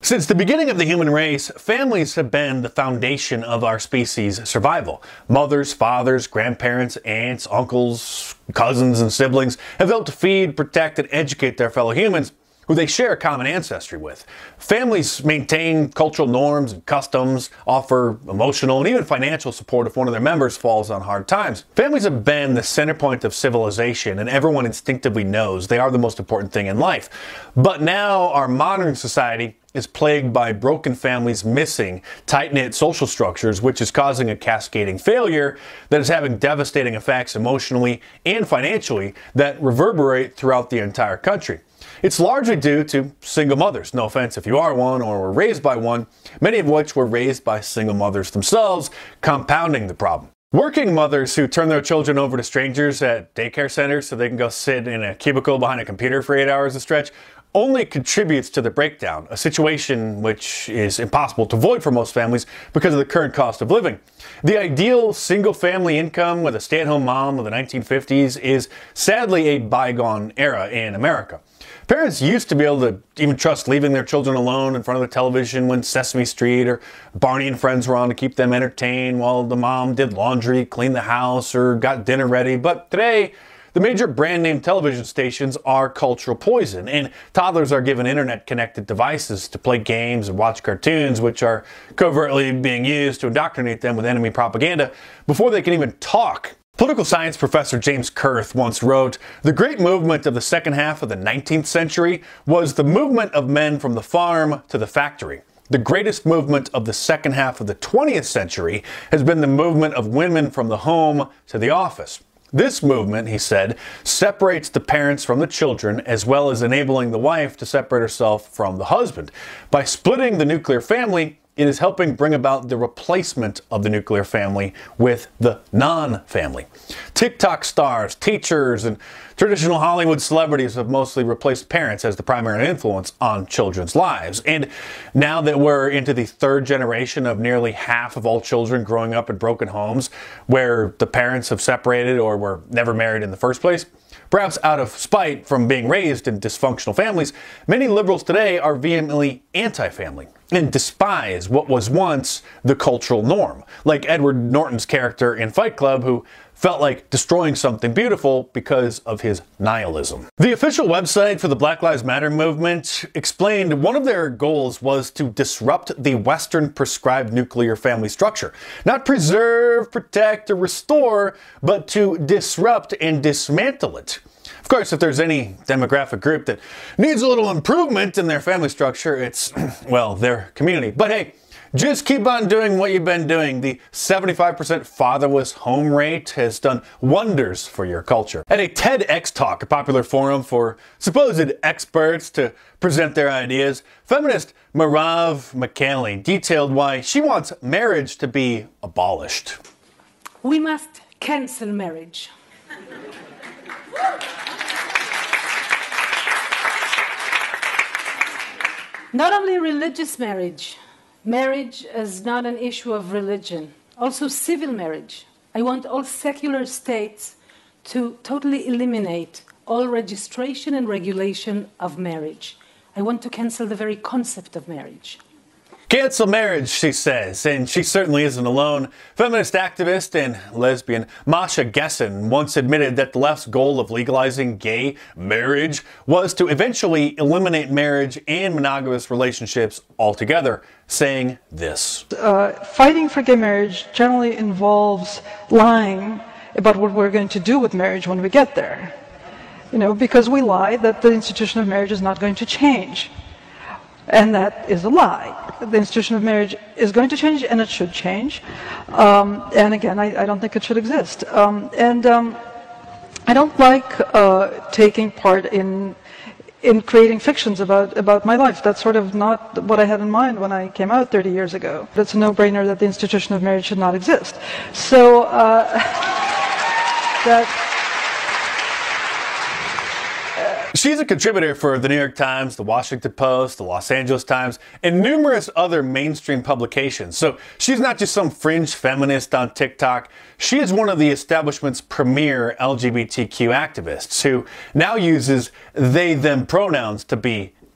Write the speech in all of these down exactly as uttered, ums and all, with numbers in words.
Since the beginning of the human race, families have been the foundation of our species' survival. Mothers, fathers, grandparents, aunts, uncles, cousins, and siblings have helped feed, protect, and educate their fellow humans who they share a common ancestry with. Families maintain cultural norms and customs, offer emotional and even financial support if one of their members falls on hard times. Families have been the center point of civilization, and everyone instinctively knows they are the most important thing in life. But now our modern society is plagued by broken families missing tight-knit social structures, which is causing a cascading failure that is having devastating effects emotionally and financially that reverberate throughout the entire country. It's largely due to single mothers, no offense if you are one or were raised by one, many of which were raised by single mothers themselves, compounding the problem. Working mothers who turn their children over to strangers at daycare centers so they can go sit in a cubicle behind a computer for eight hours a stretch only contributes to the breakdown, a situation which is impossible to avoid for most families because of the current cost of living. The ideal single-family income with a stay-at-home mom of the nineteen fifties is sadly a bygone era in America. Parents used to be able to even trust leaving their children alone in front of the television when Sesame Street or Barney and Friends were on to keep them entertained while the mom did laundry, cleaned the house, or got dinner ready. But today, the major brand name television stations are cultural poison, and toddlers are given internet-connected devices to play games and watch cartoons, which are covertly being used to indoctrinate them with enemy propaganda before they can even talk. Political science professor James Kurth once wrote, "The great movement of the second half of the nineteenth century was the movement of men from the farm to the factory. The greatest movement of the second half of the twentieth century has been the movement of women from the home to the office. This movement," he said, "separates the parents from the children as well as enabling the wife to separate herself from the husband. By splitting the nuclear family, it is helping bring about the replacement of the nuclear family with the non-family. TikTok stars, teachers, and traditional Hollywood celebrities have mostly replaced parents as the primary influence on children's lives. And now that we're into the third generation of nearly half of all children growing up in broken homes where the parents have separated or were never married in the first place, perhaps out of spite from being raised in dysfunctional families, many liberals today are vehemently anti-family and despise what was once the cultural norm, like Edward Norton's character in Fight Club, who felt like destroying something beautiful because of his nihilism." The official website for the Black Lives Matter movement explained one of their goals was to disrupt the Western prescribed nuclear family structure. Not preserve, protect, or restore, but to disrupt and dismantle it. Of course, if there's any demographic group that needs a little improvement in their family structure, it's, well, their community. But hey, just keep on doing what you've been doing. The seventy-five percent fatherless home rate has done wonders for your culture. At a TEDx talk, a popular forum for supposed experts to present their ideas, feminist Merav Michaeli detailed why she wants marriage to be abolished. We must cancel marriage. Not only religious marriage. Marriage is not an issue of religion. Also civil marriage. I want all secular states to totally eliminate all registration and regulation of marriage. I want to cancel the very concept of marriage. Cancel marriage, she says, and she certainly isn't alone. Feminist activist and lesbian Masha Gessen once admitted that the left's goal of legalizing gay marriage was to eventually eliminate marriage and monogamous relationships altogether, saying this. Uh, fighting for gay marriage generally involves lying about what we're going to do with marriage when we get there. You know, because we lie that the institution of marriage is not going to change. And that is a lie. The institution of marriage is going to change, and it should change. Um, and again, I, I don't think it should exist. Um, and um, I don't like uh, taking part in in creating fictions about about my life. That's sort of not what I had in mind when I came out thirty years ago. It's a no-brainer that the institution of marriage should not exist. So uh, that. She's a contributor for the New York Times, the Washington Post, the Los Angeles Times, and numerous other mainstream publications. So she's not just some fringe feminist on TikTok. She is one of the establishment's premier L G B T Q activists who now uses they-them pronouns to be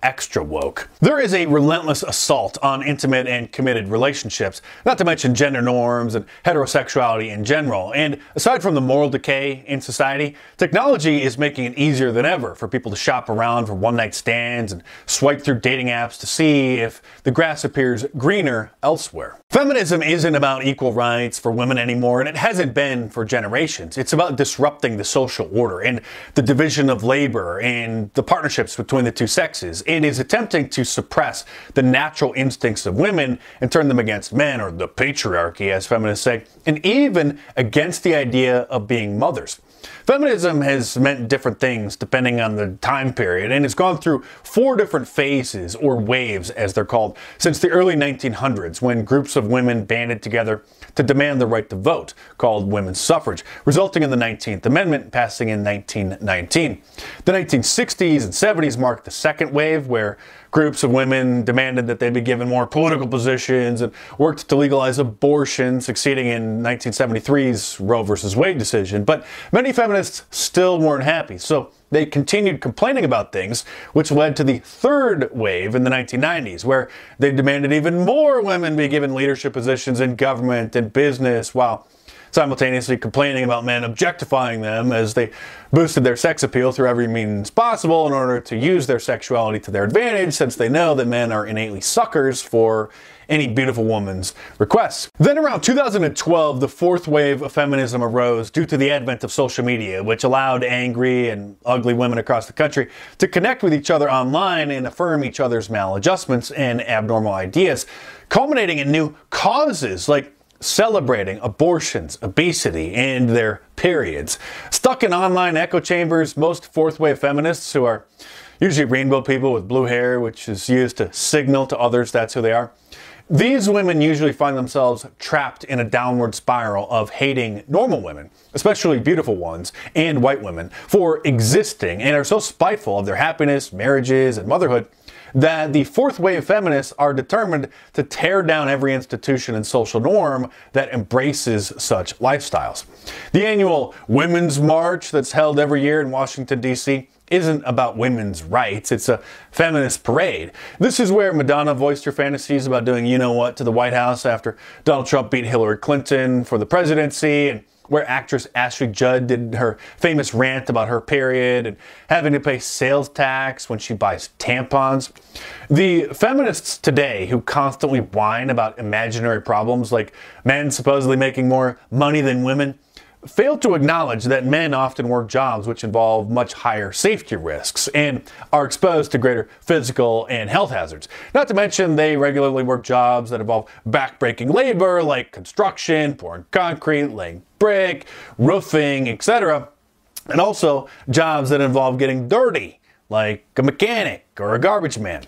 extra woke. There is a relentless assault on intimate and committed relationships, not to mention gender norms and heterosexuality in general. And aside from the moral decay in society, technology is making it easier than ever for people to shop around for one-night stands and swipe through dating apps to see if the grass appears greener elsewhere. Feminism isn't about equal rights for women anymore, and it hasn't been for generations. It's about disrupting the social order and the division of labor and the partnerships between the two sexes. It is attempting to suppress the natural instincts of women and turn them against men, or the patriarchy, as feminists say, and even against the idea of being mothers. Feminism has meant different things depending on the time period, and it's gone through four different phases, or waves as they're called, since the early nineteen hundreds, when groups of women banded together to demand the right to vote, called women's suffrage, resulting in the nineteenth Amendment passing in nineteen nineteen. The nineteen sixties and seventies marked the second wave, where groups of women demanded that they be given more political positions and worked to legalize abortion, succeeding in nineteen seventy-three's Roe versus Wade decision. But many feminists still weren't happy, so they continued complaining about things, which led to the third wave in the nineteen nineties, where they demanded even more women be given leadership positions in government and business, while simultaneously complaining about men objectifying them as they boosted their sex appeal through every means possible in order to use their sexuality to their advantage, since they know that men are innately suckers for any beautiful woman's requests. Then around two thousand twelve, the fourth wave of feminism arose due to the advent of social media, which allowed angry and ugly women across the country to connect with each other online and affirm each other's maladjustments and abnormal ideas, culminating in new causes like celebrating abortions, obesity, and their periods. Stuck in online echo chambers, most fourth wave feminists, who are usually rainbow people with blue hair, which is used to signal to others that's who they are, these women usually find themselves trapped in a downward spiral of hating normal women, especially beautiful ones, and white women, for existing, and are so spiteful of their happiness, marriages, and motherhood that the fourth wave feminists are determined to tear down every institution and social norm that embraces such lifestyles. The annual Women's March that's held every year in Washington, D C isn't about women's rights, it's a feminist parade. This is where Madonna voiced her fantasies about doing you-know-what to the White House after Donald Trump beat Hillary Clinton for the presidency, and where actress Ashley Judd did her famous rant about her period and having to pay sales tax when she buys tampons. The feminists today who constantly whine about imaginary problems like men supposedly making more money than women fail to acknowledge that men often work jobs which involve much higher safety risks and are exposed to greater physical and health hazards. Not to mention, they regularly work jobs that involve backbreaking labor like construction, pouring concrete, laying brick, roofing, et cetera, and also jobs that involve getting dirty, like a mechanic or a garbage man.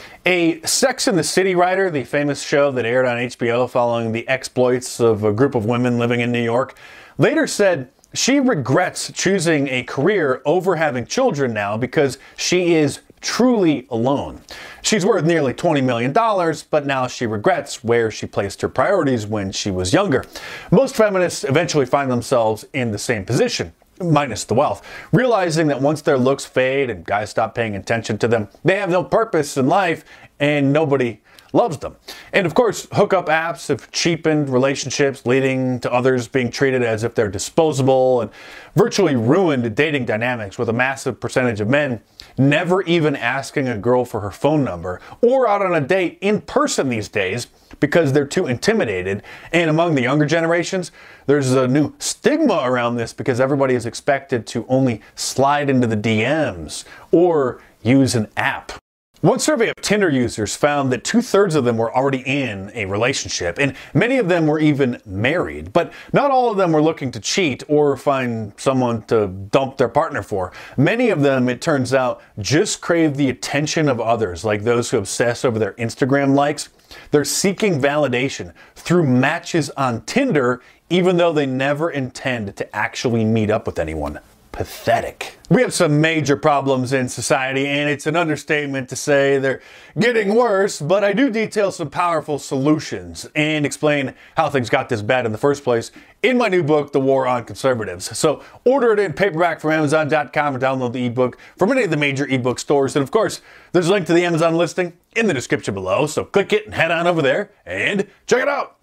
A Sex and the City writer, the famous show that aired on H B O following the exploits of a group of women living in New York, later said she regrets choosing a career over having children now because she is truly alone. She's worth nearly twenty million dollars, but now she regrets where she placed her priorities when she was younger. Most feminists eventually find themselves in the same position, minus the wealth, realizing that once their looks fade and guys stop paying attention to them, they have no purpose in life and nobody loves them. And of course, hookup apps have cheapened relationships, leading to others being treated as if they're disposable, and virtually ruined dating dynamics, with a massive percentage of men never even asking a girl for her phone number or out on a date in person these days because they're too intimidated. And among the younger generations, there's a new stigma around this because everybody is expected to only slide into the D Ms or use an app. One survey of Tinder users found that two-thirds of them were already in a relationship, and many of them were even married. But not all of them were looking to cheat or find someone to dump their partner for. Many of them, it turns out, just crave the attention of others, like those who obsess over their Instagram likes. They're seeking validation through matches on Tinder, even though they never intend to actually meet up with anyone. pathetic. We have some major problems in society, and it's an understatement to say they're getting worse, but I do detail some powerful solutions and explain how things got this bad in the first place in my new book, The War on Conservatives. So order it in paperback from Amazon dot com or download the ebook from any of the major ebook stores. And of course, there's a link to the Amazon listing in the description below, so click it and head on over there and check it out.